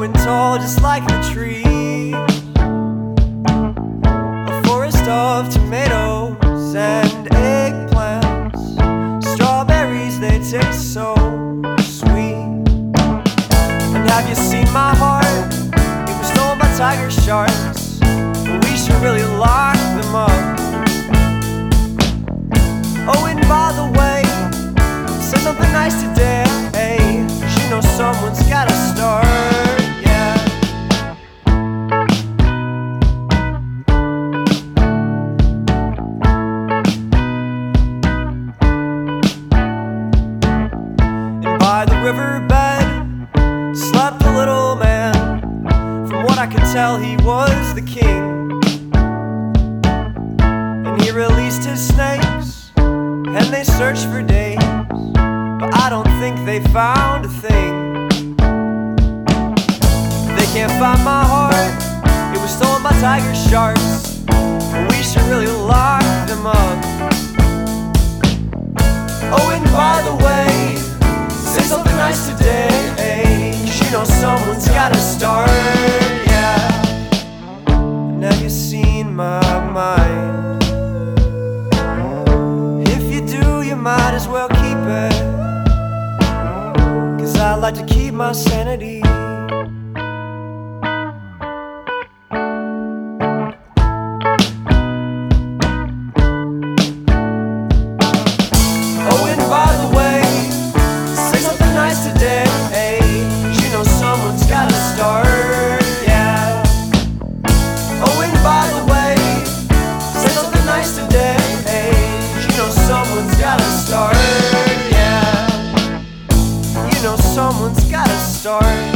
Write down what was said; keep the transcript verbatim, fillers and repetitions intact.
growing tall just like the tree. A forest of tomatoes and eggplants, strawberries, they taste so sweet. And have you seen my heart? It was stolen by tiger sharks. We should really lock them up. Oh, and by the way, say something nice today. She knows someone's gotta start, yeah. And by the riverbed slept a little man. From what I could tell, he was the king. And he released his snakes, and they searched for days, but I don't think they found a thing. They can't find my heart. It was stolen by tiger sharks. We should really lock them up. Oh, and by the way, say something nice today. She knows someone's gotta start, yeah. And have you seen my mind? If you do, you might as well keep it, 'cause I like to keep my sanity. Oh, and by the way, say something nice today. She knows someone's gotta start, yeah. Oh, and by the way, say something nice today. She knows someone's gotta start, yeah. You know someone's gotta start.